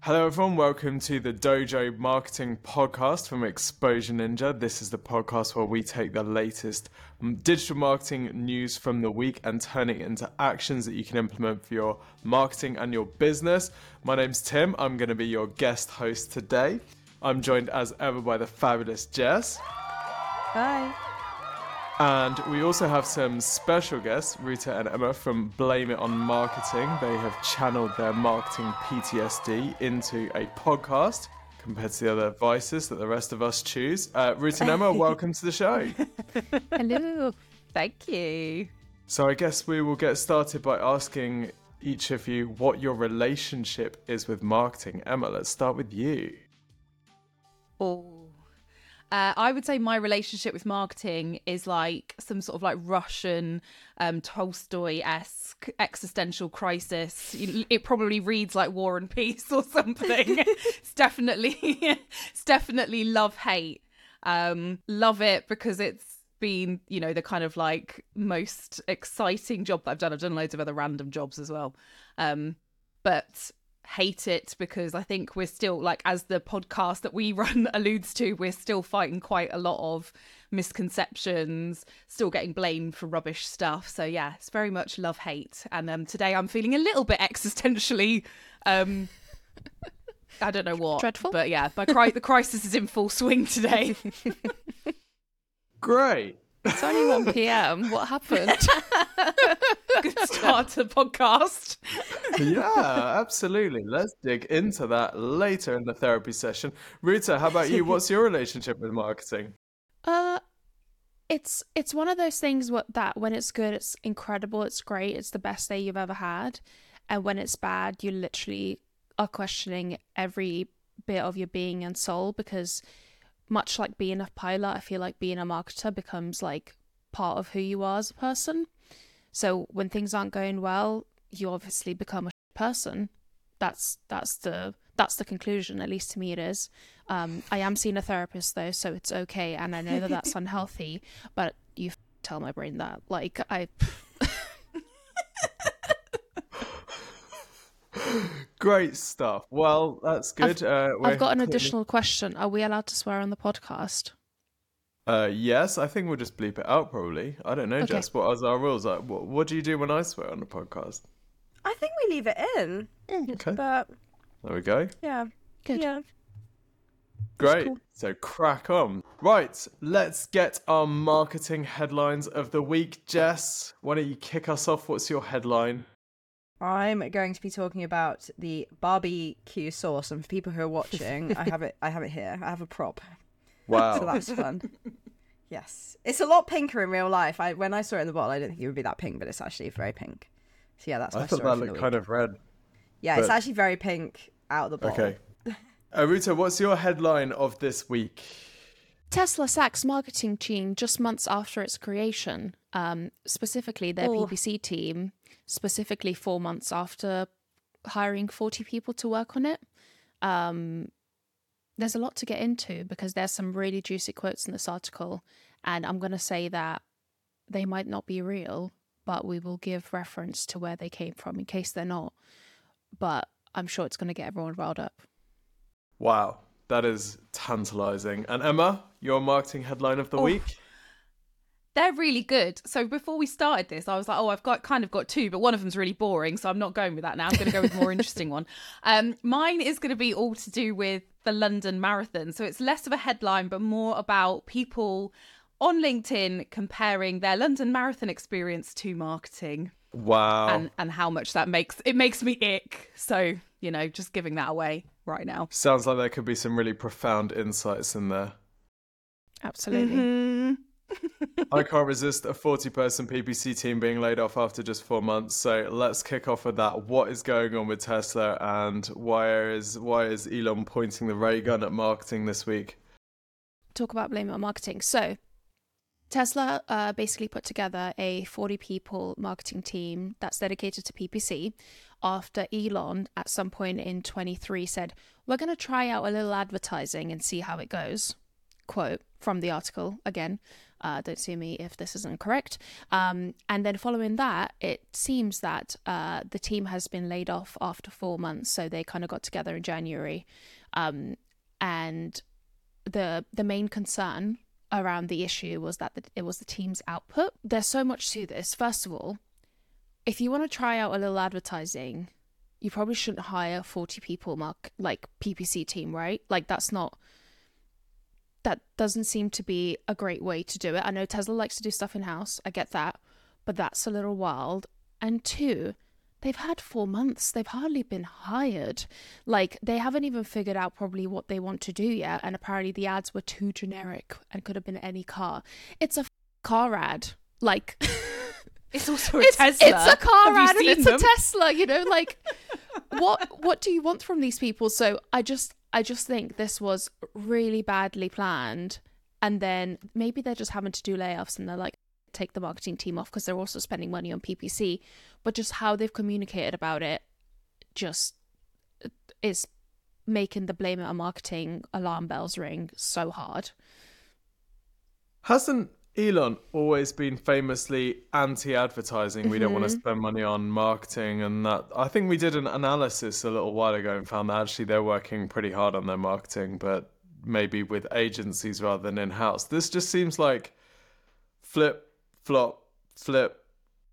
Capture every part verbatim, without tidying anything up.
Hello everyone, welcome to the Dojo Marketing Podcast from Exposure Ninja. This is the podcast where we take the latest digital marketing news from the week and turn it into actions that you can implement for your marketing and your business. My name's Tim, I'm going to be your guest host today. I'm joined as ever by the fabulous Jess. Hi. And we also have some special guests, Rita and Emma from Blame It On Marketing. They have channeled their marketing P T S D into a podcast compared to the other vices that the rest of us choose. Uh, Rita and Emma, welcome to the show. Hello. Thank you. So I guess we will get started by asking each of you what your relationship is with marketing. Emma, let's start with you. Oh. Uh, I would say my relationship with marketing is like some sort of like Russian um, Tolstoy-esque existential crisis. It probably reads like War and Peace or something. It's definitely, it's definitely love-hate. Um, love it because it's been, you know, the kind of like most exciting job that I've done. I've done loads of other random jobs as well. Um, but... hate it because I think we're still, like, as the podcast that we run alludes to, we're still fighting quite a lot of misconceptions, still getting blamed for rubbish stuff. So yeah, it's very much love hate. And um today I'm feeling a little bit existentially um I don't know what dreadful, but yeah, my cri- the crisis is in full swing today. Great. It's only one p.m. What happened? Good start to the podcast. Yeah, absolutely. Let's dig into that later in the therapy session. Rita, how about you? What's your relationship with marketing? Uh, it's it's one of those things what that when it's good, it's incredible, it's great, it's the best day you've ever had, and when it's bad, you literally are questioning every bit of your being and soul, because much like being a pilot, I feel like being a marketer becomes like part of who you are as a person. So when things aren't going well, you obviously become a person. That's that's the that's the conclusion, at least to me it is. Um, I am seeing a therapist though, so it's okay, and I know that that's unhealthy. But you f- tell my brain that, like I. Great stuff. Well, that's good. I've, uh, I've got an clearly... additional question. Are we allowed to swear on the podcast? Uh, yes, I think we'll just bleep it out probably. I don't know, Okay. Jess, what are our rules? Like, what, what do you do when I swear on the podcast? I think we leave it in. Okay, But there we go. yeah. Good. Yeah. Great. cool. So crack on. Right, let's get our marketing headlines of the week. Jess, why don't you kick us off? What's your headline? I'm going to be talking about the barbecue sauce, and for people who are watching, I have it I have it here. I have a prop. Wow. So that's fun. Yes. It's a lot pinker in real life. I when I saw it in the bottle, I didn't think it would be that pink, but it's actually very pink. So yeah, that's my I thought story that for the looked week. kind of red. Yeah, but... it's actually very pink out of the bottle. Okay. Uh, Rita, what's your headline of this week? Tesla sacks marketing team just months after its creation, um, specifically their Oh. P P C team, specifically four months after hiring forty people to work on it. Um, there's a lot to get into because there's some really juicy quotes in this article, and I'm going to say that they might not be real, but we will give reference to where they came from in case they're not. But I'm sure it's going to get everyone riled up. Wow, that is tantalizing. And Emma, your marketing headline of the Oh. week? They're really good. So before we started this, I was like, oh, I've got kind of got two, but one of them's really boring, so I'm not going with that now. I'm going to go with a more interesting one. Um, mine is going to be all to do with the London Marathon. So it's less of a headline, but more about people on LinkedIn comparing their London Marathon experience to marketing. Wow. and, and how much that makes, it makes me ick. So, you know, just giving that away right now. Sounds like there could be some really profound insights in there. Absolutely. Mhm. I can't resist a forty-person P P C team being laid off after just four months. So let's kick off with that. What is going on with Tesla, and why is why is Elon pointing the ray gun at marketing this week? Talk about blame it on marketing. So Tesla uh, basically put together a forty people marketing team that's dedicated to P P C after Elon at some point in twenty-three said, we're going to try out a little advertising and see how it goes. quote from the article again. Uh, don't sue me if this isn't correct. Um, and then following that, it seems that uh, the team has been laid off after four months. So they kind of got together in January. Um, and the the main concern around the issue was that the, it was the team's output. There's so much to this. First of all, if you want to try out a little advertising, you probably shouldn't hire forty people, mark like P P C team, right? Like that's not... That doesn't seem to be a great way to do it. I know Tesla likes to do stuff in-house. I get that. But that's a little wild. And two, they've had four months. They've hardly been hired. Like, they haven't even figured out probably what they want to do yet. And apparently the ads were too generic and could have been any car. It's a f- car ad. Like... It's also a it's, Tesla. It's a car Have ad and you it's seen a them? Tesla, you know, like what what do you want from these people? So I just I just think this was really badly planned, and then maybe they're just having to do layoffs and they're like, take the marketing team off because they're also spending money on P P C, but just how they've communicated about it just is making the blame it on marketing alarm bells ring so hard. Hasn't Elon always been famously anti-advertising? Mm-hmm. We don't want to spend money on marketing and that. I think we did an analysis a little while ago and found that actually they're working pretty hard on their marketing, but maybe with agencies rather than in-house. This just seems like flip, flop, flip.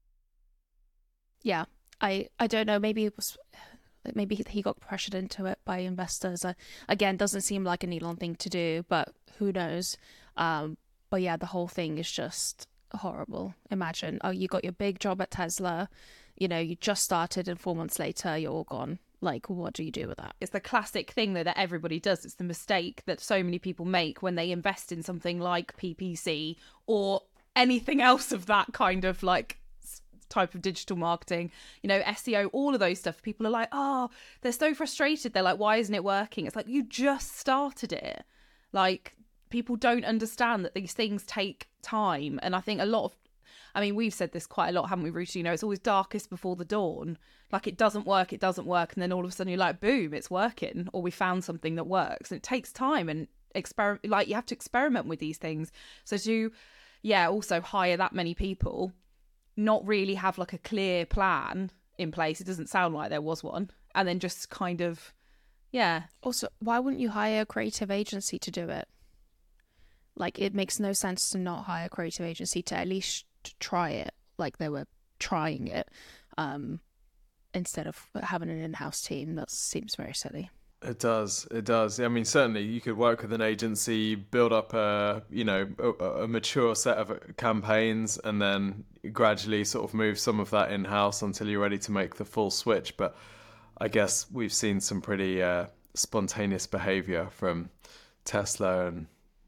Yeah, I, I don't know. Maybe it was... Maybe he got pressured into it by investors. Uh, again, doesn't seem like an Elon thing to do, but who knows? Um, But yeah, the whole thing is just horrible. Imagine, oh, you got your big job at Tesla, you know, you just started and four months later, you're all gone. Like, what do you do with that? It's the classic thing though that everybody does. It's the mistake that so many people make when they invest in something like P P C or anything else of that kind of like type of digital marketing, you know, S E O, all of those stuff. People are like, oh, they're so frustrated. They're like, why isn't it working? It's like, you just started it. Like, people don't understand that these things take time. And I think a lot of, I mean, we've said this quite a lot, haven't we, Ruta? You know, it's always darkest before the dawn. Like, it doesn't work, it doesn't work. And then all of a sudden you're like, boom, it's working. Or we found something that works. And it takes time and experiment. Like, you have to experiment with these things. So to, yeah, also hire that many people, not really have like a clear plan in place. It doesn't sound like there was one. And then just kind of, yeah. Also, why wouldn't you hire a creative agency to do it? Like, it makes no sense to not hire a creative agency to at least try it, like they were trying it, um, instead of having an in-house team. That seems very silly. It does. It does. I mean, certainly you could work with an agency, build up a, you know, a, a mature set of campaigns, and then gradually sort of move some of that in-house until you're ready to make the full switch. But I guess we've seen some pretty uh, spontaneous behavior from Tesla and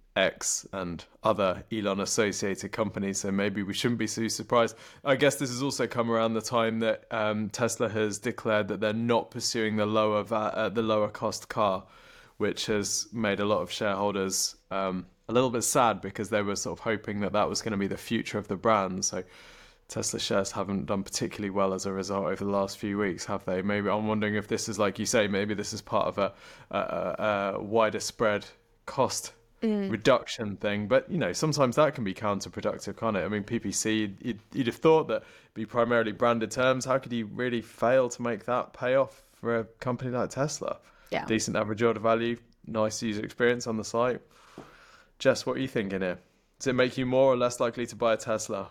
X and other Elon associated companies, so maybe we shouldn't be so surprised. I guess this has also come around the time that um, Tesla has declared that they're not pursuing the lower va- uh, the lower cost car, which has made a lot of shareholders um, a little bit sad because they were sort of hoping that that was going to be the future of the brand. So Tesla shares haven't done particularly well as a result over the last few weeks, have they? Maybe I'm wondering if this is, like you say, maybe this is part of a, a, a wider spread cost Mm. reduction thing, but you know, sometimes that can be counterproductive, can't it? I mean, P P C, you'd, you'd have thought that it'd be primarily branded terms. How could you really fail to make that pay off for a company like Tesla? Yeah, decent average order value, nice user experience on the site. Jess, what are you thinking here? Does it make you more or less likely to buy a Tesla?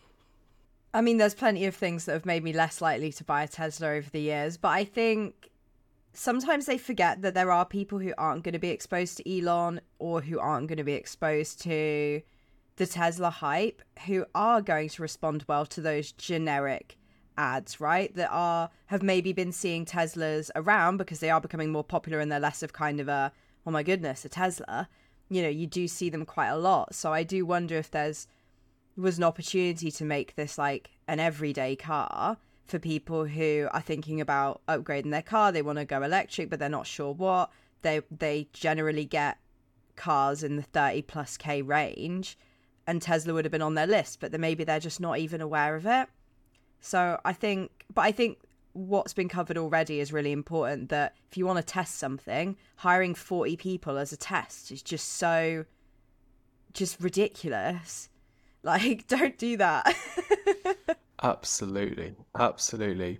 I mean, there's plenty of things that have made me less likely to buy a Tesla over the years, but I think sometimes they forget that there are people who aren't going to be exposed to Elon or who aren't going to be exposed to the Tesla hype, who are going to respond well to those generic ads, right? That are have maybe been seeing Teslas around because they are becoming more popular and they're less of kind of a, oh my goodness, a Tesla. You know, you do see them quite a lot. So I do wonder if there's was an opportunity to make this like an everyday car for people who are thinking about upgrading their car. They want to go electric, but they're not sure what. They they generally get cars in the thirty plus K range, and Tesla would have been on their list, but then maybe they're just not even aware of it. So I think, but I think what's been covered already is really important, that if you want to test something, hiring forty people as a test is just so just ridiculous. Like, don't do that. Absolutely. Absolutely.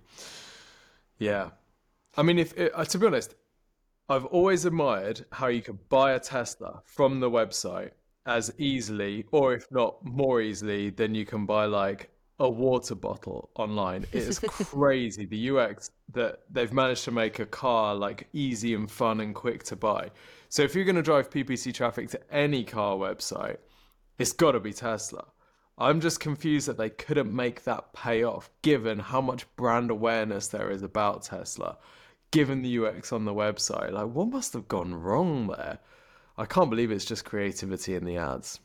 Yeah. I mean, if it, uh, to be honest, I've always admired how you could buy a Tesla from the website as easily, or if not more easily, than you can buy like a water bottle online. It is crazy the U X that they've managed to make a car like easy and fun and quick to buy. So if you're going to drive P P C traffic to any car website, it's got to be Tesla. I'm just confused that they couldn't make that pay off, given how much brand awareness there is about Tesla, given the U X on the website. Like, what must have gone wrong there? I can't believe it's just creativity in the ads.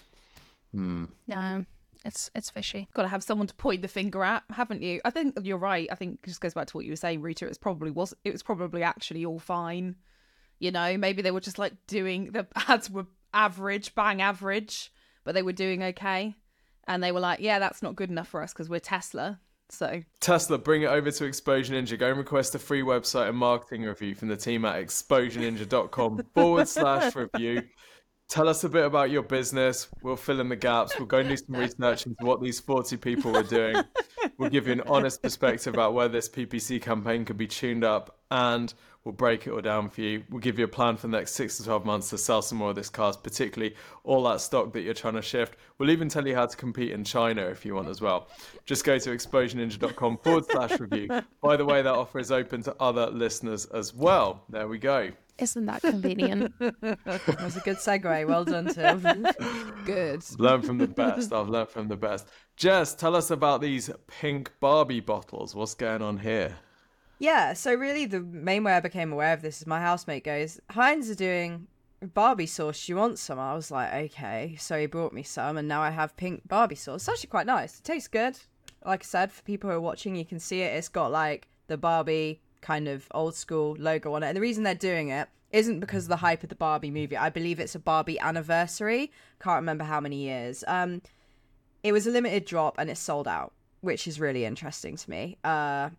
Hmm. No, it's it's fishy. Got to have someone to point the finger at, haven't you? I think you're right. I think it just goes back to what you were saying, Rita. It was probably was it was probably actually all fine. You know, maybe they were just like doing the ads were average, bang average, but they were doing okay. And they were like, yeah, that's not good enough for us because we're Tesla. So Tesla, bring it over to Exposure Ninja. Go and request a free website and marketing review from the team at exposureninja.com forward slash review. Tell us a bit about your business. We'll fill in the gaps. We'll go and do some research into what these forty people were doing. We'll give you an honest perspective about where this P P C campaign could be tuned up, and we'll break it all down for you. We'll give you a plan for the next six to twelve months to sell some more of this cars, particularly all that stock that you're trying to shift. We'll even tell you how to compete in China if you want as well. Just go to exposureninja.com forward slash review. By the way, that offer is open to other listeners as well. There we go. Isn't that convenient? That was a good segue. Well done, Tim. good. Learn from the best. I've learned from the best. Jess, tell us about these pink Barbie bottles. What's going on here? Yeah, so really the main way I became aware of this is my housemate goes, Heinz are doing Barbie sauce. Do you want some? I was like, okay. So he brought me some, and now I have pink Barbie sauce. It's actually quite nice. It tastes good. Like I said, for people who are watching, you can see it. It's got like the Barbie kind of old school logo on it. And the reason they're doing it isn't because of the hype of the Barbie movie. I believe it's a Barbie anniversary. Can't remember how many years. Um, it was a limited drop and it's sold out, which is really interesting to me. Uh,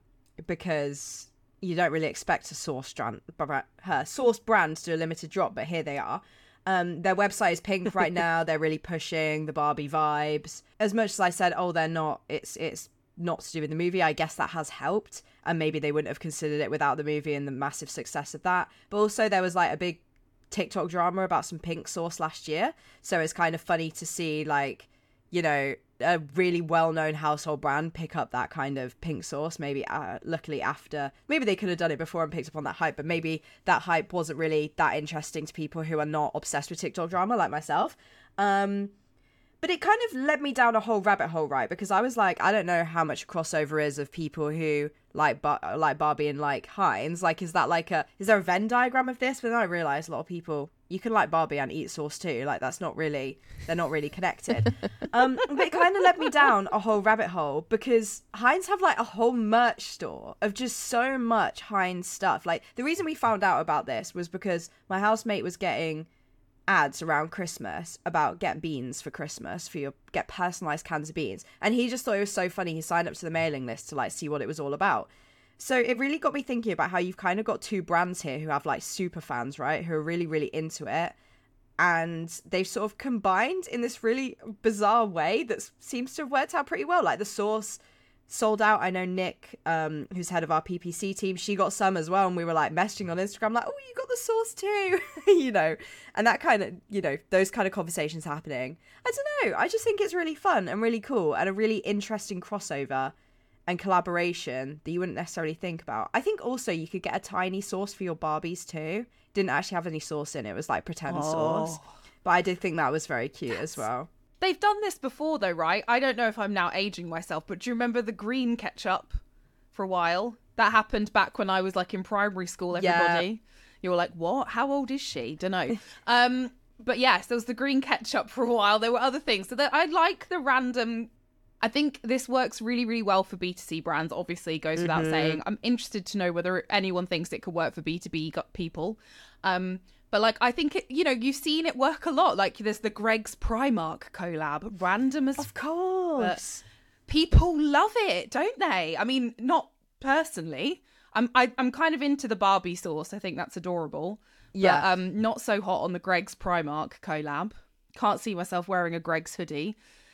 because you don't really expect a source strand, her source brand to do a limited drop, but here they are. Um, their website is pink right now. They're really pushing the Barbie vibes. As much as I said, oh, they're not. It's it's not to do with the movie. I guess that has helped, and maybe they wouldn't have considered it without the movie and the massive success of that. But also, there was like a big TikTok drama about some pink sauce last year, so it's kind of funny to see like, you know, a really well-known household brand pick up that kind of pink sauce. Maybe uh, luckily after, maybe they could have done it before and picked up on that hype, but maybe that hype wasn't really that interesting to people who are not obsessed with TikTok drama like myself. Um, but it kind of led me down a whole rabbit hole, right? Because I was like, I don't know how much crossover is of people who like Bar- like Barbie and like Heinz. Like, is that like a, is there a Venn diagram of this? But then I realized a lot of people, you can like Barbie and eat sauce too. Like, that's not really, they're not really connected. um, but it kind of led me down a whole rabbit hole because Heinz have like a whole merch store of just so much Heinz stuff. Like, the reason we found out about this was because my housemate was getting ads around Christmas about get beans for Christmas, for your get personalized cans of beans, and he just thought it was so funny. He signed up to the mailing list to like see what it was all about. So it really got me thinking about how you've kind of got two brands here who have like super fans, right, who are really really into it, and they've sort of combined in this really bizarre way that seems to have worked out pretty well. Like, the sauce sold out. I know Nick, um, who's head of our P P C team, she got some as well, and we were like messaging on Instagram like, oh, you got the sauce too, you know, and that kind of, you know, those kind of conversations happening. I don't know, I just think it's really fun and really cool and a really interesting crossover and collaboration that you wouldn't necessarily think about. I think also you could get a tiny sauce for your Barbies too. Didn't actually have any sauce in it, it was like pretend oh. sauce, but I did think that was very cute as well. They've done this before though, right? I don't know if I'm now aging myself, but do you remember the green ketchup for a while? That happened back when I was like in primary school, everybody. Yeah. You were like, what? How old is she? Don't know. um, but yes, there was the green ketchup for a while. There were other things. So that I like the random, I think this works really, really well for B two C brands. Obviously, goes without mm-hmm. saying. I'm interested to know whether anyone thinks it could work for B two B people. Um, But, like, I think, it, you know, you've seen it work a lot. Like, there's the Greggs Primark collab. Random as... Of course. People love it, don't they? I mean, not personally. I'm I, I'm kind of into the Barbie sauce. I think that's adorable. Yeah. But um, not so hot on the Greggs Primark collab. Can't see myself wearing a Greggs hoodie.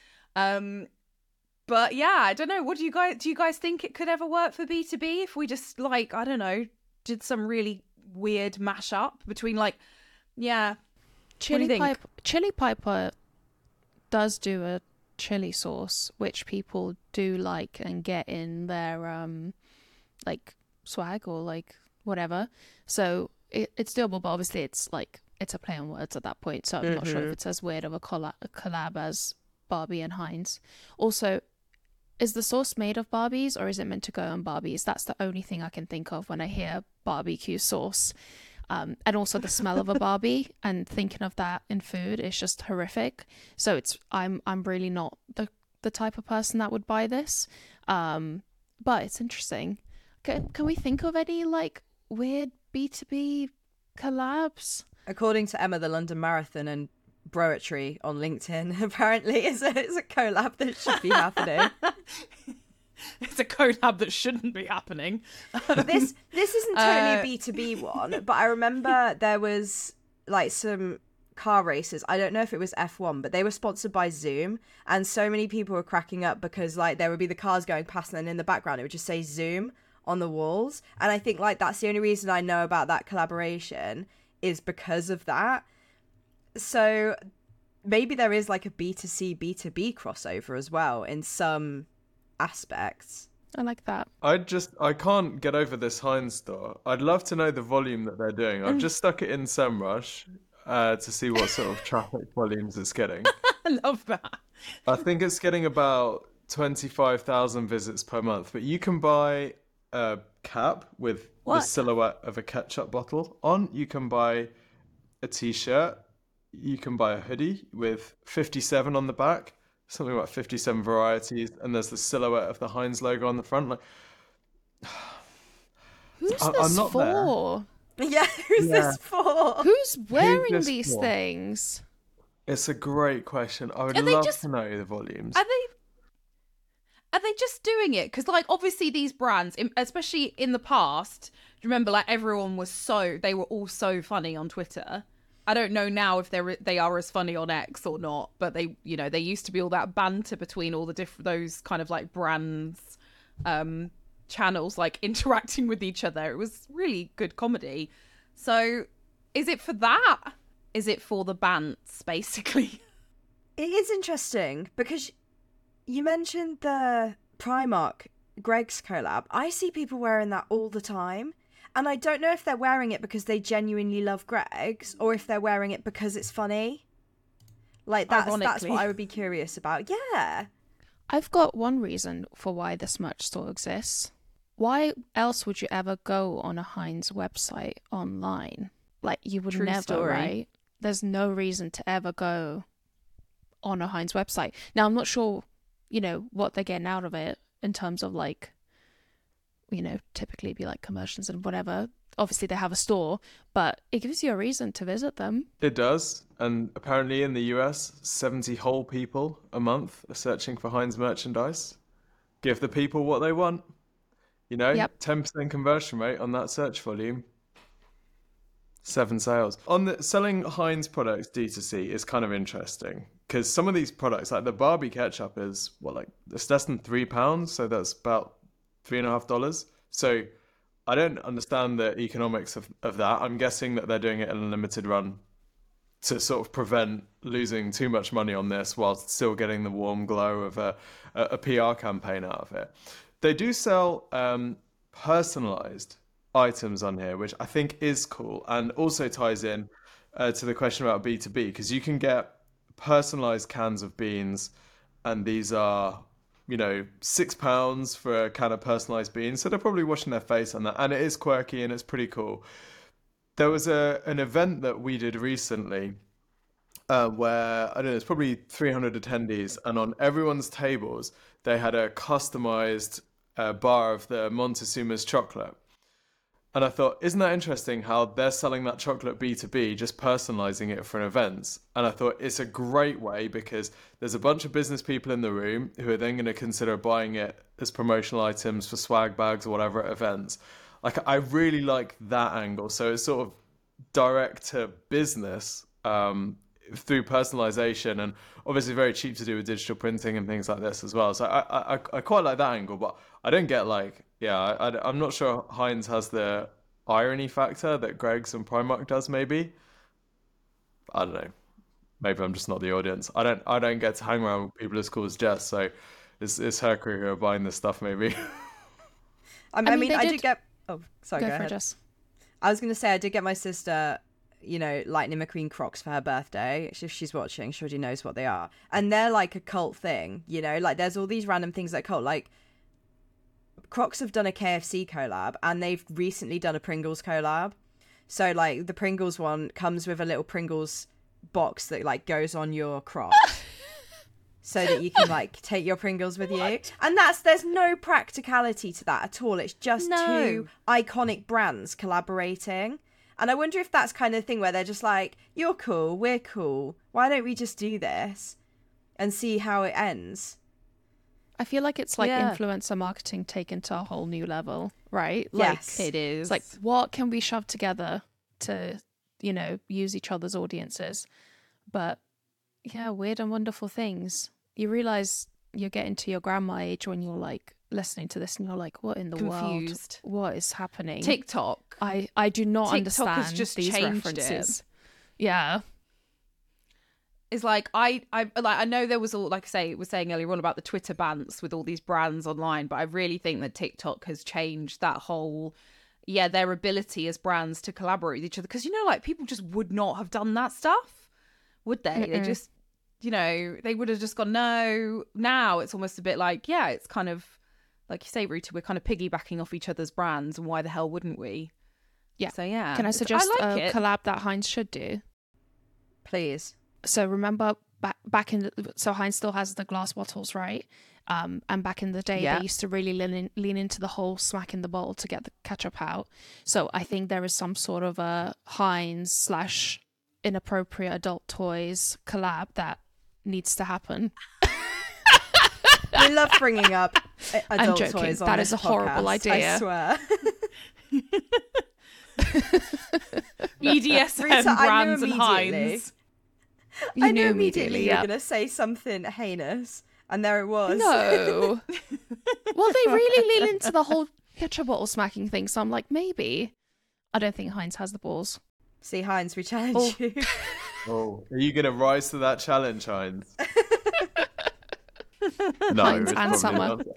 Um, but yeah, I don't know. What do you guys do? You guys think it could ever work for B two B if we just like I don't know, did some really weird mashup between like, yeah, Chili think? Piper, Chili Piper does do a chili sauce, which people do like and get in their um, like swag or like whatever. So it, it's doable, but obviously it's like it's a play on words at that point. So I'm mm-hmm. not sure if it's as weird of a collab, a collab as Barbie and Heinz. Also, is the sauce made of Barbies or is it meant to go on Barbies? That's the only thing I can think of when I hear barbecue sauce. Um, and also the smell of a Barbie and thinking of that in food is just horrific. So it's I'm I'm really not the the type of person that would buy this. Um, but it's interesting. Can, can we think of any like weird B two B collabs? According to Emma, the London Marathon and Broetry on LinkedIn apparently is a, is a collab that should be happening. It's a collab that shouldn't be happening. this this isn't totally Uh, a B two B one, but I remember there was like some car races. I don't know if it was F one, but they were sponsored by Zoom, and so many people were cracking up because like there would be the cars going past, and then in the background it would just say Zoom on the walls. And I think like that's the only reason I know about that collaboration is because of that. So maybe there is like a B two C, B two B crossover as well in some aspects. I like that. I just I can't get over this Heinz store. I'd love to know the volume that they're doing. I've just stuck it in SEMrush uh, to see what sort of traffic volumes it's getting. I love that. I think it's getting about twenty-five thousand visits per month. But you can buy a cap with What? the silhouette of a ketchup bottle on. You can buy a t-shirt. You can buy a hoodie with fifty-seven on the back. Something about fifty-seven varieties, and there's the silhouette of the Heinz logo on the front. Like, Who's I- this I'm not for? Yeah, who's Yeah. this for? Who's wearing this these for? things? it's a great question. I would Are they love just- to know the volumes. Are they? Are they just doing it? Because like obviously these brands, in- especially in the past, do you remember like everyone was so they were all so funny on Twitter. I don't know now if they're they are as funny on X or not, but they you know they used to be all that banter between all the different those kind of like brands, um, channels like interacting with each other. It was really good comedy. So, is it for that? Is it for the bants basically? It is interesting because you mentioned the Primark Greggs collab. I see people wearing that all the time. And I don't know if they're wearing it because they genuinely love Greggs or if they're wearing it because it's funny. Like, that's, that's Ironically. what I would be curious about. Yeah. I've got one reason for why this merch store exists. Why else would you ever go on a Heinz website online? Like, you would True never, story. right? There's no reason to ever go on a Heinz website. Now, I'm not sure, you know, what they're getting out of it in terms of, like, you know, typically be like commercials and whatever. Obviously, they have a store, but it gives you a reason to visit them. It does, and apparently in the U S, seventy whole people a month are searching for Heinz merchandise. Give the people what they want. You know, Yep. ten percent conversion rate on that search volume. Seven sales. On the selling Heinz products D two C is kind of interesting because some of these products, like the Barbie ketchup, is what like it's less than three pounds, so that's about three and a half dollars. So I don't understand the economics of, of that. I'm guessing that they're doing it in a limited run to sort of prevent losing too much money on this whilst still getting the warm glow of a, a, a P R campaign out of it. They do sell um, personalized items on here, which I think is cool and also ties in uh, to the question about B two B because you can get personalized cans of beans, and these are, you know, six pounds for a can of personalized beans. So they're probably washing their face on that. And it is quirky and it's pretty cool. There was a an event that we did recently uh, where, I don't know, it's probably three hundred attendees. And on everyone's tables, they had a customized uh, bar of the Montezuma's chocolate. And I thought, isn't that interesting how they're selling that chocolate B two B, just personalizing it for an event? And I thought it's a great way because there's a bunch of business people in the room who are then going to consider buying it as promotional items for swag bags or whatever at events. Like, I really like that angle. So it's sort of direct to business um, through personalization, and obviously very cheap to do with digital printing and things like this as well. So I I, I quite like that angle, but I don't get like yeah I, I I'm not sure Heinz has the irony factor that Greggs and Primark does. Maybe I don't know. Maybe I'm just not the audience. I don't I don't get to hang around with people as cool as Jess, so it's it's her crew who are buying this stuff maybe. I mean, I I, mean, mean, they I did- did get. Oh, sorry. Go Go, for it, ahead. Jess. I was gonna say I did get my sister, you know, Lightning McQueen Crocs for her birthday. If she's watching, she already knows what they are, and they're like a cult thing. You know, like there's all these random things that are cult. Like Crocs have done a K F C collab, and they've recently done a Pringles collab. So like the Pringles one comes with a little Pringles box that like goes on your Crocs. So that you can like take your Pringles with you, and that's there's no practicality to that at all. It's just No. two iconic brands collaborating, and I wonder if that's kind of thing where they're just like, "You're cool, we're cool. Why don't we just do this and see how it ends?" I feel like it's like Yeah. influencer marketing taken to a whole new level, right? Like, Yes. It is. it's like, what can we shove together to, you know, use each other's audiences? But yeah, weird and wonderful things. You realize you're getting to your grandma age when you're like listening to this and you're like, what in the Confused. world? What is happening? TikTok. I, I do not TikTok has understand just these changed references. Yeah. Is like I I like I know there was all like I say was saying earlier on about the Twitter bans with all these brands online, but I really think that TikTok has changed that whole yeah their ability as brands to collaborate with each other, because you know like people just would not have done that stuff, would they? They Mm-mm. just you know they would have just gone no. Now it's almost a bit like yeah it's kind of like you say, Ruta, we're kind of piggybacking off each other's brands, and why the hell wouldn't we? Yeah. So yeah, Can I It's- suggest like a it. collab that Heinz should do? Please. So remember back back in the, so Heinz still has the glass bottles, right? Um, and back in the day, Yeah. they used to really lean, in, lean into the whole smacking the bottle to get the ketchup out. So I think there is some sort of a Heinz slash inappropriate adult toys collab that needs to happen. We love bringing up uh, I'm adult joking. toys on That this is a horrible podcast, idea. I swear. E D S M Rita, I knew brands and immediately. Heinz. You I knew knew immediately, immediately you yeah. were going to say something heinous, and there it was. No. Well, they really lean into the whole ketchup bottle smacking thing. So I'm like, maybe. I don't think Heinz has the balls. See, Heinz, we challenge Oh. you. Oh, are you gonna rise to that challenge, Heinz? No, Heinz it's and probably Summer. not.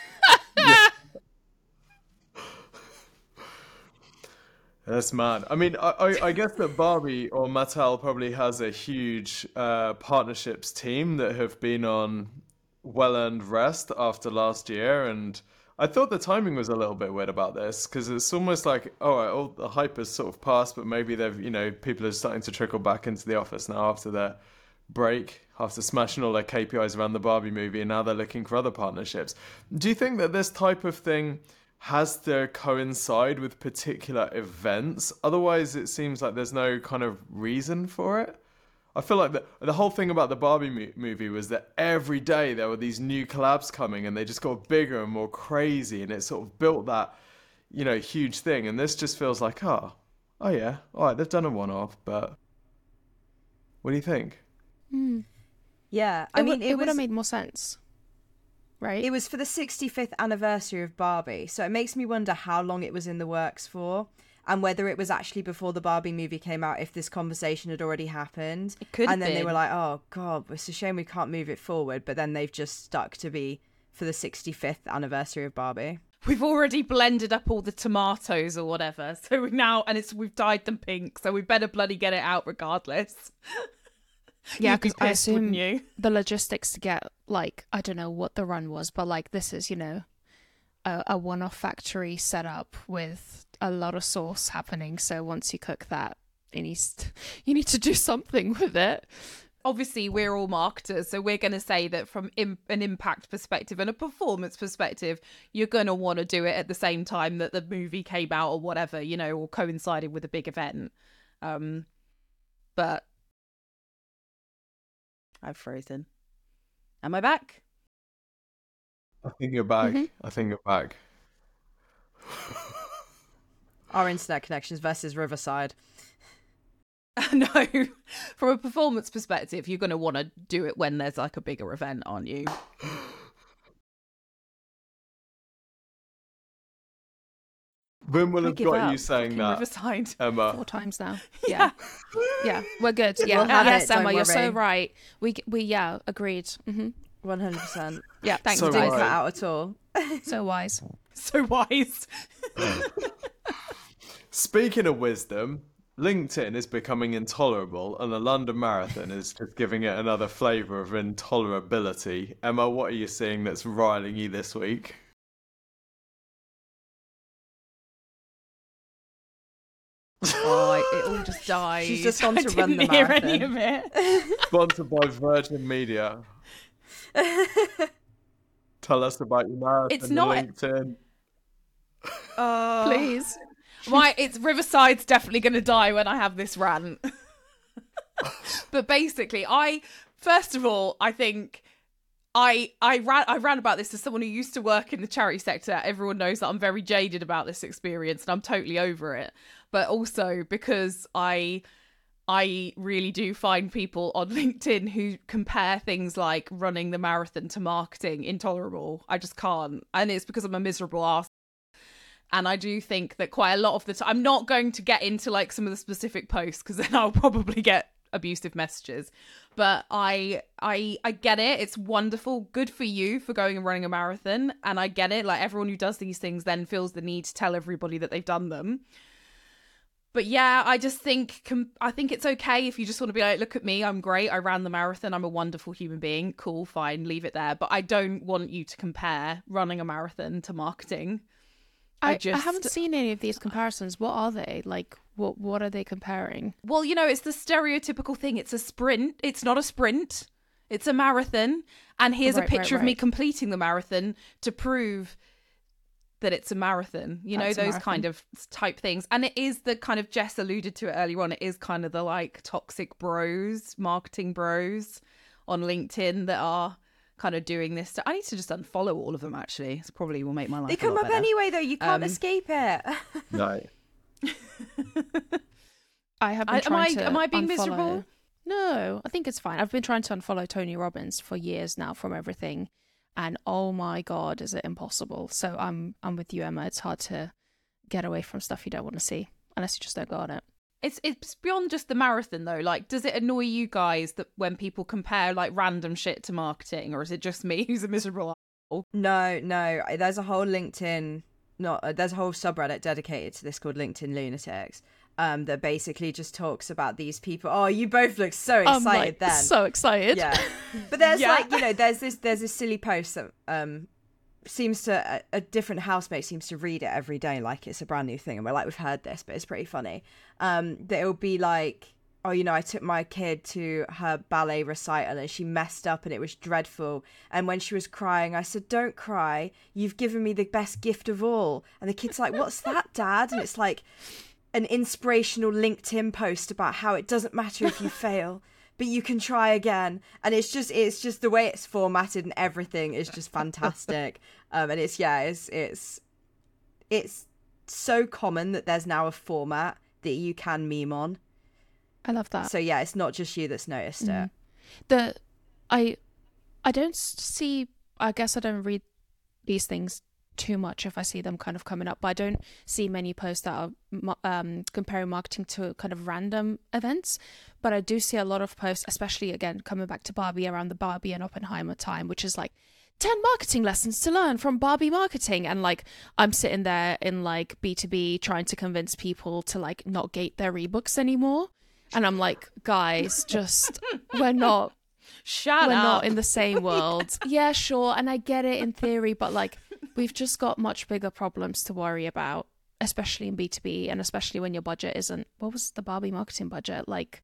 That's mad. I mean, I, I, I guess that Barbie or Mattel probably has a huge uh, partnerships team that have been on well-earned rest after last year, and I thought the timing was a little bit weird about this because it's almost like, oh, right, all the hype has sort of passed, but maybe they've, you know, people are starting to trickle back into the office now after their break, after smashing all their K P Is around the Barbie movie, and now they're looking for other partnerships. Do you think that this type of thing has to coincide with particular events? Otherwise, it seems like there's no kind of reason for it. I feel like the, the whole thing about the Barbie mo- movie was that every day there were these new collabs coming and they just got bigger and more crazy, and it sort of built that, you know, huge thing. And this just feels like, oh, oh yeah, all right, they've done a one-off, but what do you think? Yeah, I I mean, it it, would was have made more sense, right? it was for the sixty-fifth anniversary of Barbie, so it makes me wonder how long it was in the works for, and whether it was actually before the Barbie movie came out, if this conversation had already happened. It could have and then they been. were like, oh god, it's a shame we can't move it forward, but then they've just stuck to be for the sixty-fifth anniversary of Barbie. We've already blended up all the tomatoes or whatever, so we now and it's we've dyed them pink, so we better bloody get it out regardless. yeah, You'd be because I pissed, assume wouldn't you? the logistics to get, like, I don't know what the run was, but like this is, you know, a, a one-off factory set up with a lot of sauce happening. So once you cook that, it needs to, you need to do something with it. Obviously, we're all marketers, so we're going to say that from im- an impact perspective and a performance perspective, you're going to want to do it at the same time that the movie came out or whatever, you know, or coincided with a big event. Um, but I've frozen. Am I back? I think you're back. Mhm. I think you're back. Our internet connections versus Riverside. No, from a performance perspective, you're going to want to do it when there's like a bigger event, aren't you? When will I have give got up. you saying Fucking that, Riverside. Emma? Four times now. Yeah. Yeah, we're good. Yeah. We'll have yes, it, don't Emma, you're so worry. right. We we yeah, agreed. hmm one hundred percent. Yeah, thanks, So Dave. Didn't right. cut out at all. So wise. So wise. Speaking of wisdom, LinkedIn is becoming intolerable, and the London Marathon is just giving it another flavour of intolerability. Emma, what are you seeing that's riling you this week? Oh, I- it all just died. She's just gone I to run didn't the hear marathon. any of it. Sponsored by Virgin Media. Tell us about your marathon It's on not- LinkedIn. Uh, Please. My, it's Riverside's definitely going to die when I have this rant. But basically, I first of all, I think I I ran I ran about this as someone who used to work in the charity sector. Everyone knows that I'm very jaded about this experience, and I'm totally over it. But also because I I really do find people on LinkedIn who compare things like running the marathon to marketing intolerable. I just can't, and it's because I'm a miserable ass. And I do think that quite a lot of the time, I'm not going to get into like some of the specific posts because then I'll probably get abusive messages. But I, I, I get it. It's wonderful. Good for you for going and running a marathon. And I get it. Like everyone who does these things then feels the need to tell everybody that they've done them. But yeah, I just think com- I think it's okay if you just want to be like, look at me, I'm great. I ran the marathon. I'm a wonderful human being. Cool, fine, leave it there. But I don't want you to compare running a marathon to marketing. I, I I, just haven't seen any of these comparisons. What are they? Like, what what are they comparing? Well, you know, it's the stereotypical thing. It's a sprint. It's not a sprint. It's a marathon. And here's Right, a picture right, of me right. completing the marathon to prove that it's a marathon. You know, That's a those marathon. kind of type things. And it is the kind of, Jess alluded to it earlier on, it is kind of the like toxic bros, marketing bros on LinkedIn that are kind of doing this. To, I need to just unfollow all of them, actually. It probably will make my life They a come lot up better. anyway, though. You can't Um, escape it. No. I have been I- am trying I- to am I being unfollow- miserable? No, I think it's fine. I've been trying to unfollow Tony Robbins for years now from everything, and oh my god, is it impossible? So I'm I'm with you, Emma. It's hard to get away from stuff you don't want to see unless you just don't go on it. It's it's beyond just the marathon though. Like, does it annoy you guys that when people compare like random shit to marketing, or is it just me who's a miserable asshole? No, no. There's a whole LinkedIn, not uh, there's a whole subreddit dedicated to this called LinkedIn Lunatics, um, that basically just talks about these people. Oh, you both look so excited I'm like then. so excited. Yeah, but there's Yeah. like you know there's this there's this silly post that um seems to a, a different housemate seems to read it every day like it's a brand new thing, and we're like, we've heard this, but it's pretty funny. Um, that it'll be like, oh, you know, I took my kid to her ballet recital and she messed up and it was dreadful. And when she was crying, I said, don't cry. You've given me the best gift of all. And the kid's like, what's that, Dad? And it's like an inspirational LinkedIn post about how it doesn't matter if you fail, but you can try again. And it's just, it's just the way it's formatted and everything is just fantastic. um, and it's, yeah, it's, it's, it's so common that there's now a format that you can meme on. I love that. So yeah, it's not just you that's noticed Mhm. it. The I I don't s- see. I guess I don't read these things too much if I see them kind of coming up, but I don't see many posts that are ma- um, comparing marketing to kind of random events. But I do see a lot of posts, especially again coming back to Barbie, around the Barbie and Oppenheimer time, which is like ten marketing lessons to learn from Barbie marketing. And like I'm sitting there in like B two B trying to convince people to like not gate their ebooks anymore. And I'm like, guys, just we're not Shut we're up. not in the same world. Yeah, sure. And I get it in theory, but like we've just got much bigger problems to worry about, especially in B two B, and especially when your budget isn't, what was the Barbie marketing budget? Like,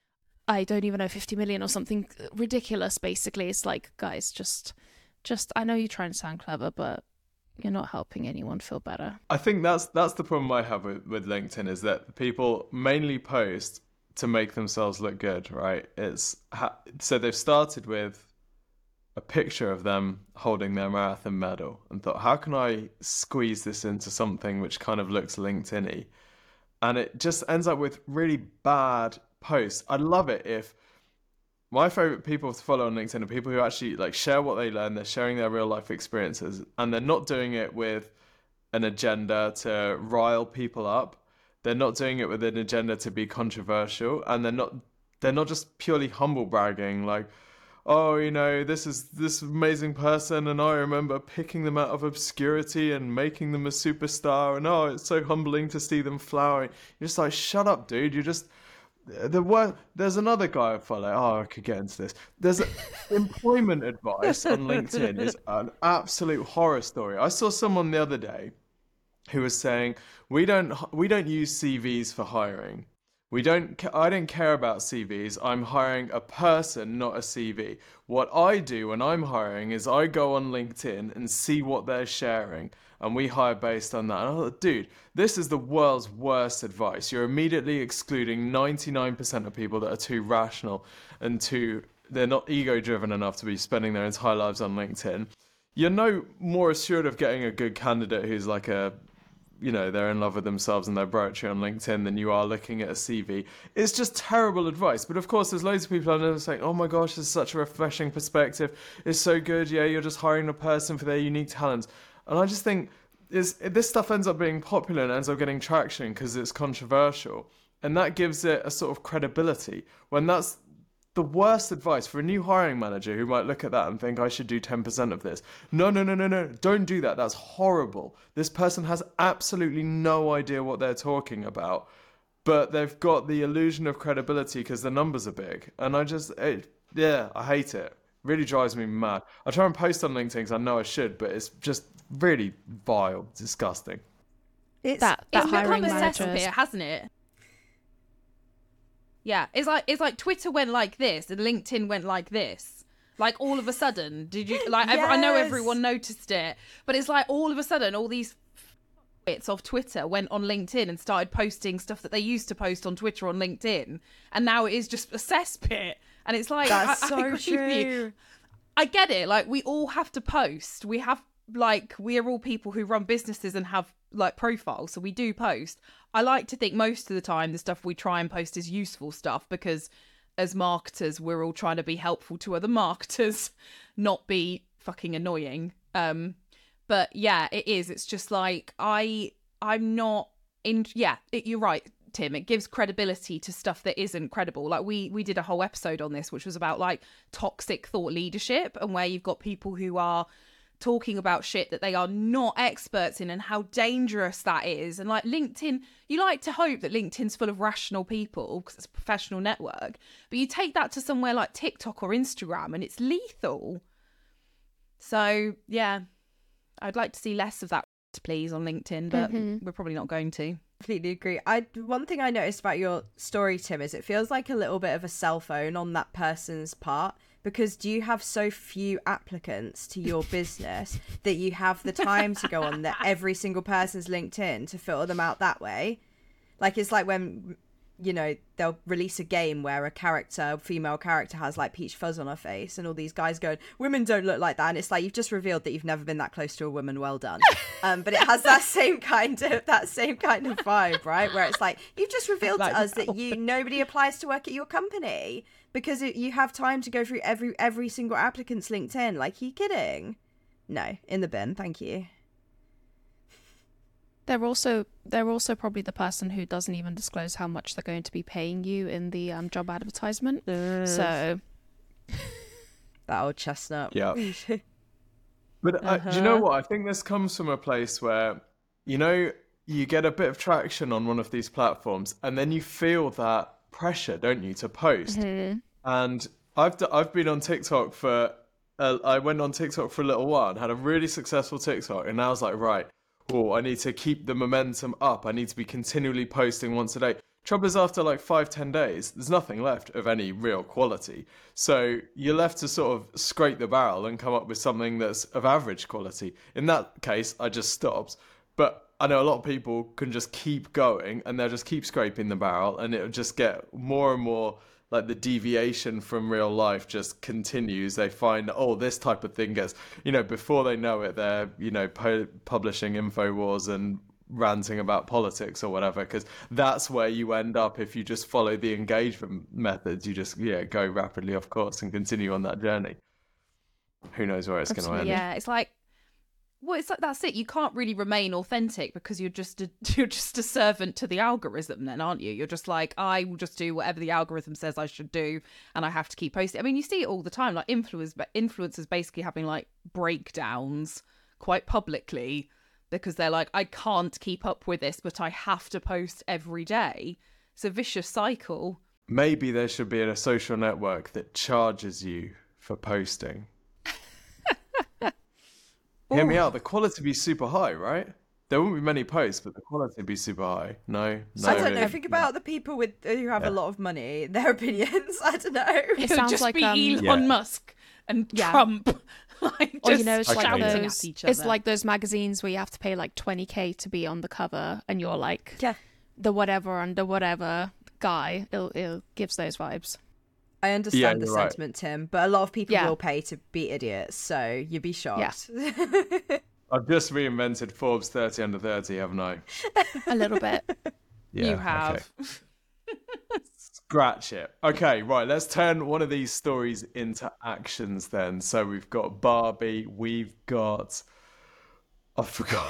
I don't even know, fifty million or something ridiculous, basically. It's like, guys, just, just, I know you're trying to sound clever, but you're not helping anyone feel better. I think that's that's the problem I have with, with LinkedIn, is that people mainly post to make themselves look good, right? It's ha- so they've started with a picture of them holding their marathon medal and thought, how can I squeeze this into something which kind of looks LinkedIn-y? And it just ends up with really bad post. I'd love it if my favorite people to follow on LinkedIn are people who actually like share what they learn. They're sharing their real life experiences, and they're not doing it with an agenda to rile people up. They're not doing it with an agenda to be controversial, and they're not they're not just purely humble bragging like, oh, you know, this is this amazing person, and I remember picking them out of obscurity and making them a superstar, and oh, it's so humbling to see them flowering. You're just like, shut up, dude. You're just the word. There's another guy I follow. Oh, I could get into this. There's a, employment advice on LinkedIn is an absolute horror story. I saw someone the other day who was saying we don't we don't use C Vs for hiring. We don't. I don't care about C Vs. I'm hiring a person, not a C V. What I do when I'm hiring is I go on LinkedIn and see what they're sharing, and we hire based on that. And I thought, dude, this is the world's worst advice. You're immediately excluding ninety-nine percent of people that are too rational and too they're not ego-driven enough to be spending their entire lives on LinkedIn. You're no more assured of getting a good candidate who's like a you know, they're in love with themselves and their brochure on LinkedIn than you are looking at a C V. It's just terrible advice. But of course, there's loads of people I know saying, oh my gosh, this is such a refreshing perspective. It's so good. Yeah, you're just hiring a person for their unique talents. And I just think is this stuff ends up being popular and ends up getting traction because it's controversial. And that gives it a sort of credibility. When that's the worst advice for a new hiring manager who might look at that and think I should do ten percent of this. No, no, no, no, no. Don't do that. That's horrible. This person has absolutely no idea what they're talking about, but they've got the illusion of credibility because the numbers are big. And I just, it, yeah, I hate it. Really drives me mad. I try and post on LinkedIn because I know I should, but it's just really vile, disgusting. It's that that It's hiring become a managers. cesspit, hasn't it? Yeah, it's like it's like Twitter went like this and LinkedIn went like this. Like all of a sudden, did you like? Yes. I know everyone noticed it, but it's like all of a sudden, all these bits of Twitter went on LinkedIn and started posting stuff that they used to post on Twitter on LinkedIn, and now it is just a cesspit. And it's like that's I, so I agree true. with you. I get it. Like we all have to post. We have like we are all people who run businesses and have like profiles, so we do post. I like to think most of the time the stuff we try and post is useful stuff because as marketers we're all trying to be helpful to other marketers, not be fucking annoying. Um but yeah, it is. It's just like I I'm not in yeah, it, you're right, Tim. It gives credibility to stuff that isn't credible. Like we we did a whole episode on this which was about like toxic thought leadership and where you've got people who are talking about shit that they are not experts in and how dangerous that is. And like LinkedIn, you like to hope that LinkedIn's full of rational people because it's a professional network, but you take that to somewhere like TikTok or Instagram and it's lethal. So yeah, I'd like to see less of that, please, on LinkedIn, but Mm-hmm. we're probably not going to. Completely agree. I one thing I noticed about your story, Tim, is it feels like a little bit of a cell phone on that person's part. Because do you have so few applicants to your business that you have the time to go on the, every single person's LinkedIn to filter them out that way? Like, it's like when, you know, they'll release a game where a character, a female character has like peach fuzz on her face and all these guys go, women don't look like that. And it's like, you've just revealed that you've never been that close to a woman. Well done. Um, but it has that same kind of, that same kind of vibe, right? Where it's like, you've just revealed Like, to us that you, nobody applies to work at your company. Because it, you have time to go through every every single applicant's LinkedIn. Like, are you kidding? No, in the bin, thank you. They're also they're also probably the person who doesn't even disclose how much they're going to be paying you in the um, job advertisement. So that old chestnut. Yeah. But uh, do you know what? I think this comes from a place where, you know, you get a bit of traction on one of these platforms and then you feel that pressure, don't you, to post. Mm-hmm. And I've d- I've been on TikTok for uh, I went on TikTok for a little while and had a really successful TikTok, and now I was like, right, oh, I need to keep the momentum up. I need to be continually posting once a day. Trouble is, after like five ten days, there's nothing left of any real quality, so you're left to sort of scrape the barrel and come up with something that's of average quality. In that case, I just stopped. But I know a lot of people can just keep going and they'll just keep scraping the barrel, and it'll just get more and more like the deviation from real life just continues. They find, oh, this type of thing gets, you know, before they know it, they're, you know, po- publishing InfoWars and ranting about politics or whatever, because that's where you end up if you just follow the engagement methods. You just yeah go rapidly off course and continue on that journey. Who knows where it's going to end? Yeah, it's like, well, it's like that's it. You can't really remain authentic because you're just a, you're just a servant to the algorithm, then, aren't you? You're just like, I will just do whatever the algorithm says I should do, and I have to keep posting. I mean, you see it all the time, like influencers, influencers basically having like breakdowns quite publicly because they're like, I can't keep up with this, but I have to post every day. It's a vicious cycle. Maybe there should be a social network that charges you for posting. Hear me out. The quality be super high, right? There wouldn't be many posts, but the quality be super high. No, no. I don't know. Really. Think about the people with who have Yeah. a lot of money. Their opinions. I don't know. It It would sounds just like be um, Elon Yeah. Musk and Yeah. Trump, like just or you know, it's like shouting those. at each It's other. like those magazines where you have to pay like twenty k to be on the cover, and you're like Yeah. the whatever under whatever guy. It it gives those vibes. I understand Yeah, the you're right. sentiment, Tim, but a lot of people Yeah. will pay to be idiots, so you'd be shocked. I've just reinvented Forbes thirty under thirty, haven't I? A little bit. Yeah, you okay. have. Scratch it. Okay, right. Let's turn one of these stories into actions then. So we've got Barbie. We've got. I forgot.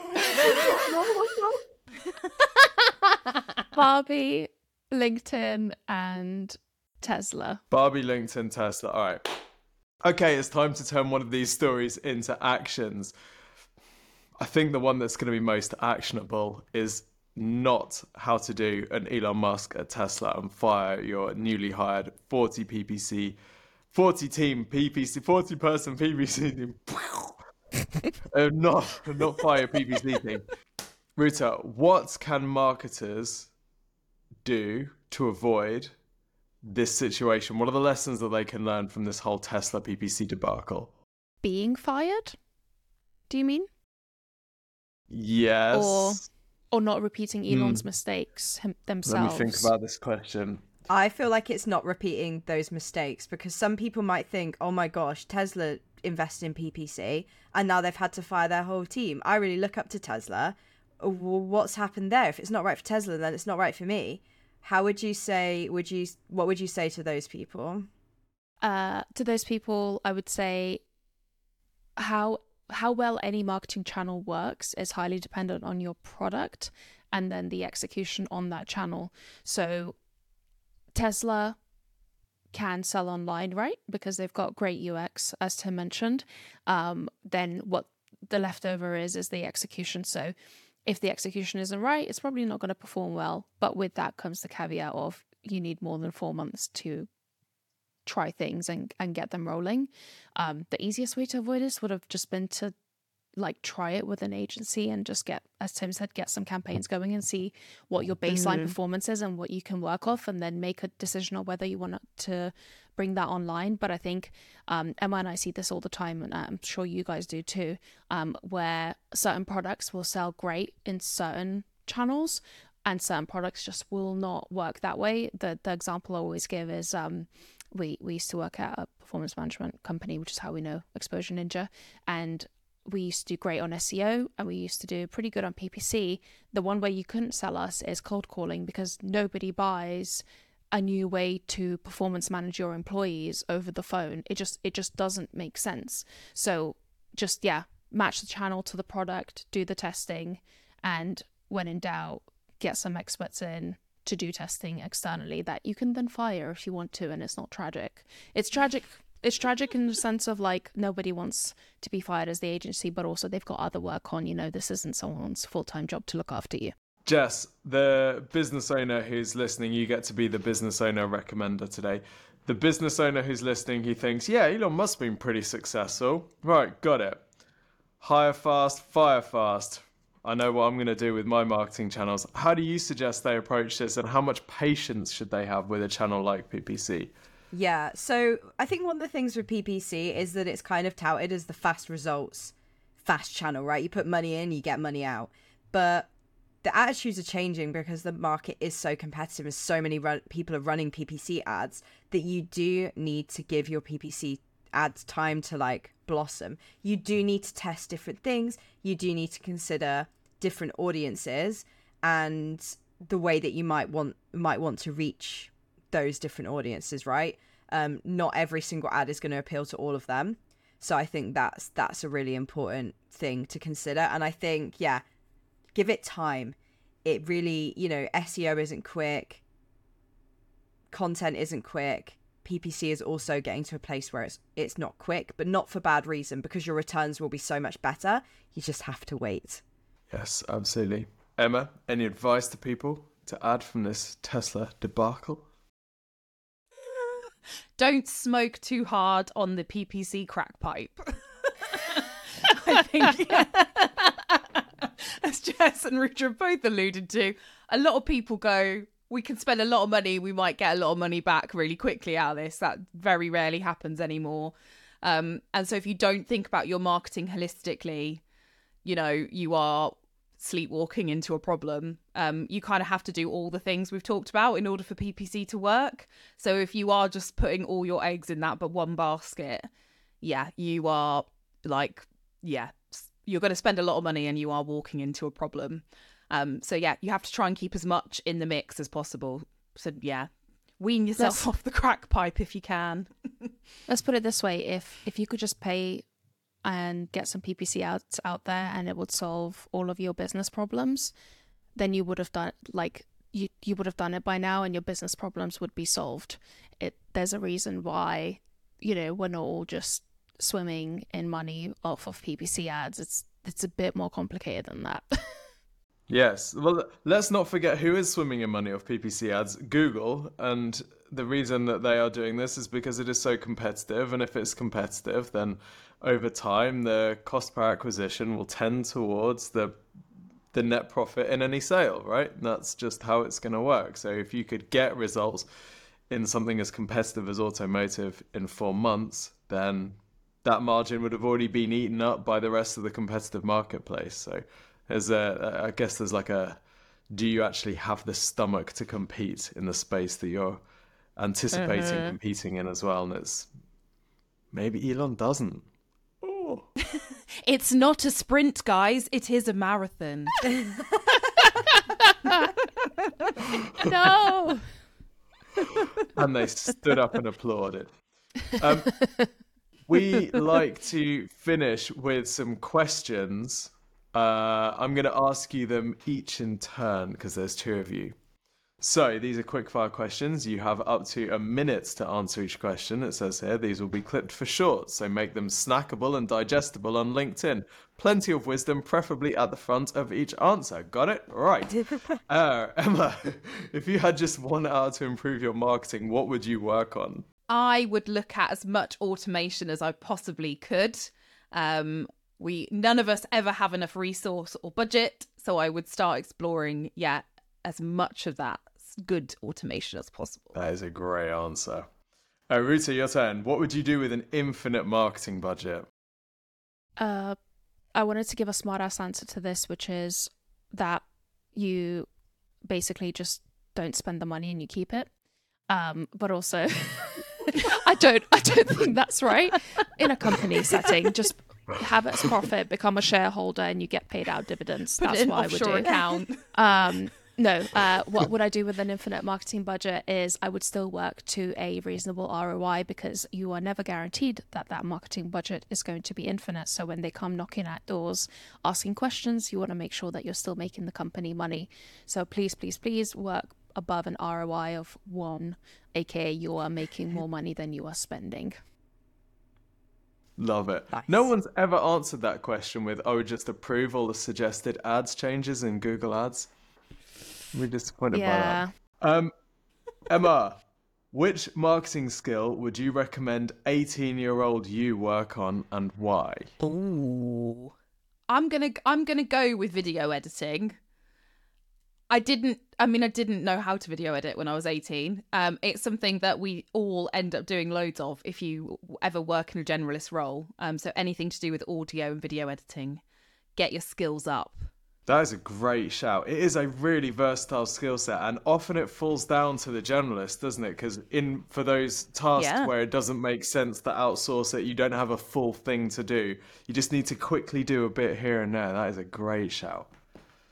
Barbie, LinkedIn, and Tesla. Barbie, LinkedIn, Tesla. All right. Okay, it's time to turn one of these stories into actions. I think the one that's going to be most actionable is not how to do an Elon Musk at Tesla and fire your newly hired forty P P C, forty team P P C, forty person P P C team. uh, not, not fire P P C team. Ruta, what can marketers do to avoid this situation? What are the lessons that they can learn from this whole Tesla P P C debacle? Being fired? Do you mean? Yes. Or or not repeating Elon's mistakes him, Let me themselves? think about this question. I feel like it's not repeating those mistakes because some people might think, oh my gosh, Tesla invested in P P C and now they've had to fire their whole team. I really look up to Tesla. Well, what's happened there? If it's not right for Tesla, then it's not right for me. How would you say, would you, what would you say to those people? Uh, to those people, I would say how how well any marketing channel works is highly dependent on your product and then the execution on that channel. So Tesla can sell online, right? Because they've got great U X, as Tim mentioned. Um, then what the leftover is is the execution. So if the execution isn't right, it's probably not going to perform well. But with that comes the caveat of you need more than four months to try things and, and get them rolling. Um, the easiest way to avoid this would have just been to like try it with an agency and just get, as Tim said, get some campaigns going and see what your baseline Mm. performance is and what you can work off, and then make a decision on whether you want to bring that online. But I think, um, Emma and I see this all the time, and I'm sure you guys do too, um, where certain products will sell great in certain channels and certain products just will not work that way. The the example I always give is um, we, we used to work at a performance management company, which is how we know Exposure Ninja, and we used to do great on S E O and we used to do pretty good on P P C. The one way you couldn't sell us is cold calling, because nobody buys a new way to performance manage your employees over the phone. It just it just doesn't make sense. So just yeah, match the channel to the product, do the testing, and when in doubt, get some experts in to do testing externally that you can then fire if you want to, and it's not tragic. It's tragic It's tragic in the sense of like nobody wants to be fired as the agency, but also they've got other work on. You know, this isn't someone's full-time job to look after you. Jess, the business owner who's listening, you get to be the business owner recommender today. The business owner who's listening, he thinks, yeah, Elon Musk's been pretty successful. Right, got it. Hire fast, fire fast. I know what I'm going to do with my marketing channels. How do you suggest they approach this, and how much patience should they have with a channel like P P C? Yeah, so I think one of the things with P P C is that it's kind of touted as the fast results, fast channel, right? You put money in, you get money out. But the attitudes are changing because the market is so competitive and so many run- people are running P P C ads that you do need to give your P P C ads time to like blossom. You do need to test different things. You do need to consider different audiences and the way that you might want might want to reach those different audiences, right? Um, not every single ad is going to appeal to all of them. So I think that's that's a really important thing to consider. And I think, yeah, give it time. It really, you know, S E O isn't quick. Content isn't quick. P P C is also getting to a place where it's it's not quick, but not for bad reason, because your returns will be so much better. You just have to wait. Yes, absolutely. Emma, any advice to people to add from this Tesla debacle? Don't smoke too hard on the P P C crack pipe. I think, as Jess and Richard both alluded to, a lot of people go, we can spend a lot of money, we might get a lot of money back really quickly out of this. That very rarely happens anymore. Um, and so if you don't think about your marketing holistically, you know, you are sleepwalking into a problem. Um, you kind of have to do all the things we've talked about in order for P P C to work. So if you are just putting all your eggs in that but one basket, yeah, you are like, yeah, you're going to spend a lot of money and you are walking into a problem. Um, so yeah, you have to try and keep as much in the mix as possible. So yeah, wean yourself Let's- off the crack pipe if you can. Let's put it this way: if if you could just pay and get some P P C ads out there, and it would solve all of your business problems, then you would have done like you you would have done it by now, and your business problems would be solved. It there's a reason why, you know, we're not all just swimming in money off of P P C ads. It's it's a bit more complicated than that. Yes. Well, let's not forget who is swimming in money off P P C ads. Google. And the reason that they are doing this is because it is so competitive. And if it's competitive, then over time, the cost per acquisition will tend towards the the net profit in any sale, right? And that's just how it's going to work. So if you could get results in something as competitive as automotive in four months, then that margin would have already been eaten up by the rest of the competitive marketplace. So there's a, I guess there's like a, do you actually have the stomach to compete in the space that you're anticipating Uh-huh. competing in as well? And it's, maybe Elon doesn't. Oh. It's not a sprint, guys. It is a marathon. No. And they stood up and applauded. Um, we like to finish with some questions. Uh, I'm going to ask you them each in turn because there's two of you. So these are quickfire questions. You have up to a minute to answer each question. It says here these will be clipped for short, so make them snackable and digestible on LinkedIn. Plenty of wisdom, preferably at the front of each answer. Got it? Right. Uh, Emma, if you had just one hour to improve your marketing, what would you work on? I would look at as much automation as I possibly could. Um, we none of us ever have enough resource or budget, so I would start exploring, yeah, as much of that good automation as possible. That is a great answer. Uh, Ruta, your turn. What would you do with an infinite marketing budget? Uh, I wanted to give a smart ass answer to this, which is that you basically just don't spend the money and you keep it. Um, but also, I don't, I don't think that's right in a company setting. Just have it as profit, become a shareholder, and you get paid out dividends. Put That's it in what I would offshore do. account. Um, no, uh, what would I do with an infinite marketing budget is I would still work to a reasonable R O I, because you are never guaranteed that that marketing budget is going to be infinite. So when they come knocking at doors, asking questions, you want to make sure that you're still making the company money. So please, please, please work above an R O I of one, aka you are making more money than you are spending. Love it. Nice. No one's ever answered that question with, I would just approve all the suggested ads changes in Google Ads. I'm really disappointed Yeah. by that. Um, Emma, which marketing skill would you recommend eighteen-year-old you work on, and why? Ooh. I'm gonna I'm gonna go with video editing. I didn't I mean I didn't know how to video edit when I was eighteen. Um it's something that we all end up doing loads of if you ever work in a generalist role. Um so anything to do with audio and video editing, get your skills up. That is a great shout. It is a really versatile skill set, and often it falls down to the generalist, doesn't it? Because in for those tasks Yeah. where it doesn't make sense to outsource it, you don't have a full thing to do. You just need to quickly do a bit here and there. That is a great shout.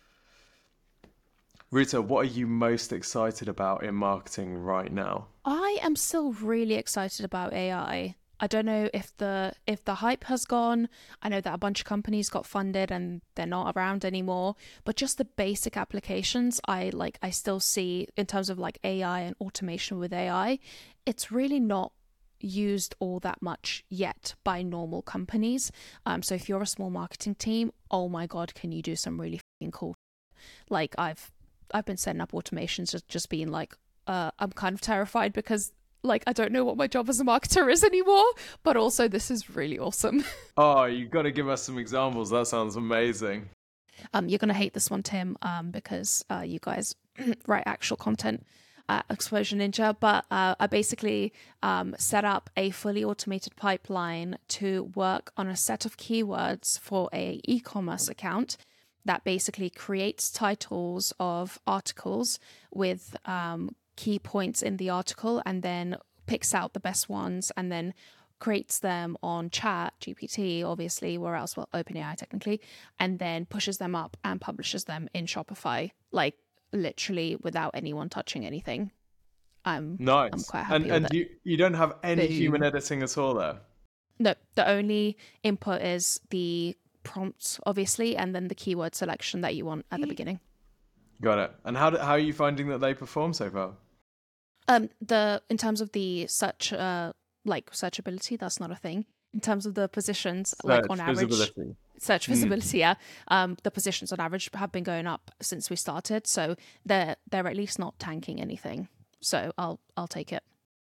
Ruta, what are you most excited about in marketing right now? I am still really excited about A I. I don't know if the if the hype has gone. I know that a bunch of companies got funded and they're not around anymore, but just the basic applications I like I still see in terms of like A I and automation with A I, it's really not used all that much yet by normal companies. Um so if you're a small marketing team, oh my god, can you do some really fucking cool like I've I've been setting up automations just just being like uh I'm kind of terrified because like, I don't know what my job as a marketer is anymore, but also this is really awesome. Oh, you got to give us some examples. That sounds amazing. Um, you're going to hate this one, Tim, um, because uh, you guys write actual content at Explosion Ninja, but uh, I basically um, set up a fully automated pipeline to work on a set of keywords for a e-commerce account that basically creates titles of articles with um, key points in the article and then picks out the best ones and then creates them on Chat G P T, obviously, where else? Well, OpenAI technically, and then pushes them up and publishes them in Shopify, like literally without anyone touching anything. I'm nice. I'm quite happy and with and it. you you don't have any Boom. human editing at all there? No, the only input is the prompts, obviously, and then the keyword selection that you want at the beginning. Got it. And how do, how are you finding that they perform so far? Um, the in terms of the search, uh, like searchability, that's not a thing. In terms of the positions, like Search on average, visibility. search visibility, yeah, um, the positions on average have been going up since we started, so they're they're at least not tanking anything. So I'll I'll take it.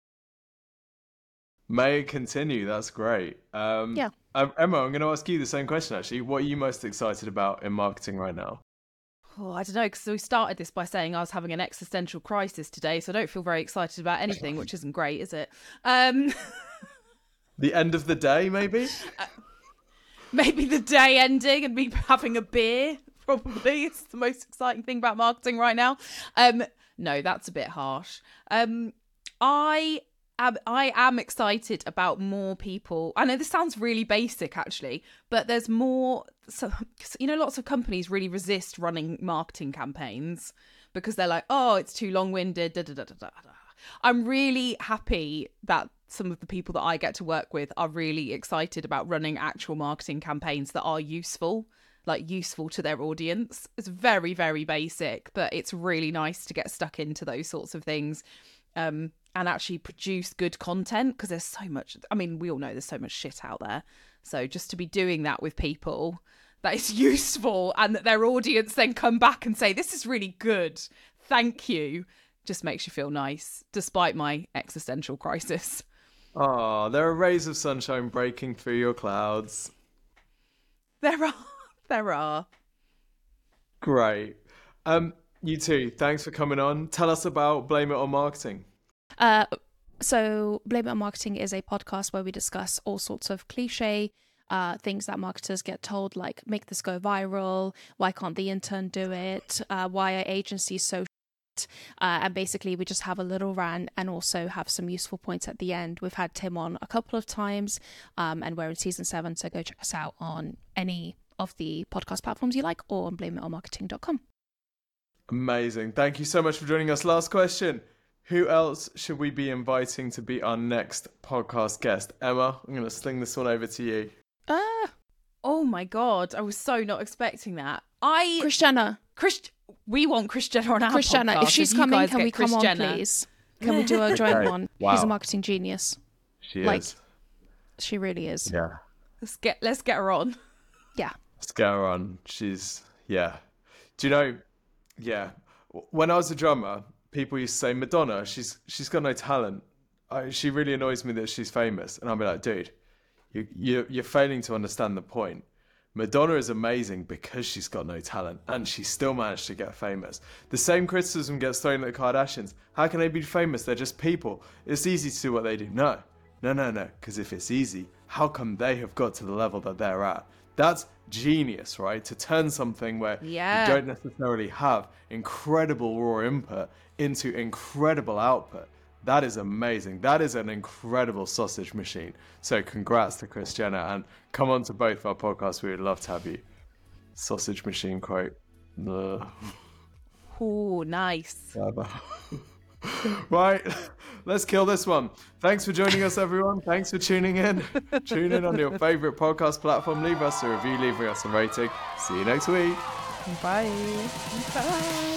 May it continue. That's great. Um, Yeah. um, Emma, I'm going to ask you the same question actually. What are you most excited about in marketing right now? Oh, I don't know, because we started this by saying I was having an existential crisis today, so I don't feel very excited about anything, which isn't great, is it? Um, The end of the day, maybe? maybe the day ending and me having a beer, probably. It's the most exciting thing about marketing right now. Um, no, that's a bit harsh. Um, I am, I am excited about more people. I know this sounds really basic, actually, but there's more... So, you know, lots of companies really resist running marketing campaigns because they're like, oh, it's too long-winded. Da, da, da, da, da. I'm really happy that some of the people that I get to work with are really excited about running actual marketing campaigns that are useful, like useful to their audience. It's very, very basic, but it's really nice to get stuck into those sorts of things um, and actually produce good content because there's so much. I mean, we all know there's so much shit out there. So just to be doing that with people that is useful and that their audience then come back and say, this is really good, thank you, just makes you feel nice, despite my existential crisis. Oh, there are rays of sunshine breaking through your clouds. There are. There are. Great. Um, you two, thanks for coming on. Tell us about Blame It on Marketing. Uh, so Blame It on Marketing is a podcast where we discuss all sorts of cliche uh, things that marketers get told, like make this go viral, why can't the intern do it, uh, why are agencies so shit? Uh, and basically we just have a little rant and also have some useful points at the end. We've had Tim on a couple of times um, and we're in season seven, so go check us out on any of the podcast platforms you like or on blame it on marketing dot com. Amazing. Thank you so much for joining us. Last question. Who else should we be inviting to be our next podcast guest? Emma, I'm going to sling this one over to you. Ah, Oh my God, I was so not expecting that. I... Kris Jenner. Chris, we want Kris Jenner on our Kris podcast. Jenner. If she's you coming, guys can get we Kris come on, Jenner. please? Can we do a joint Okay. one? Wow. She's a marketing genius. She Like- is. She really is. Yeah. Let's get let's get her on. Yeah. Let's get her on. She's, yeah. Do you know, yeah. When I was a drummer, people used to say, Madonna, she's she's got no talent. I, she really annoys me that she's famous. And I'll be like, dude, you, you, you're failing to understand the point. Madonna is amazing because she's got no talent and she still managed to get famous. The same criticism gets thrown at the Kardashians. How can they be famous? They're just people. It's easy to do what they do. No, no, no, no. Because if it's easy, how come they have got to the level that they're at? That's genius, right? To turn something where Yeah. you don't necessarily have incredible raw input into incredible output. That is amazing. That is an incredible sausage machine. So congrats to Kris Jenner and come on to both our podcasts. We would love to have you. Sausage machine quote. Ugh. Oh, nice. Right, let's kill this one. Thanks for joining us, everyone. Thanks for tuning in. Tune in on your favorite podcast platform. Leave us a review, leave us a rating. See you next week. Bye. Bye.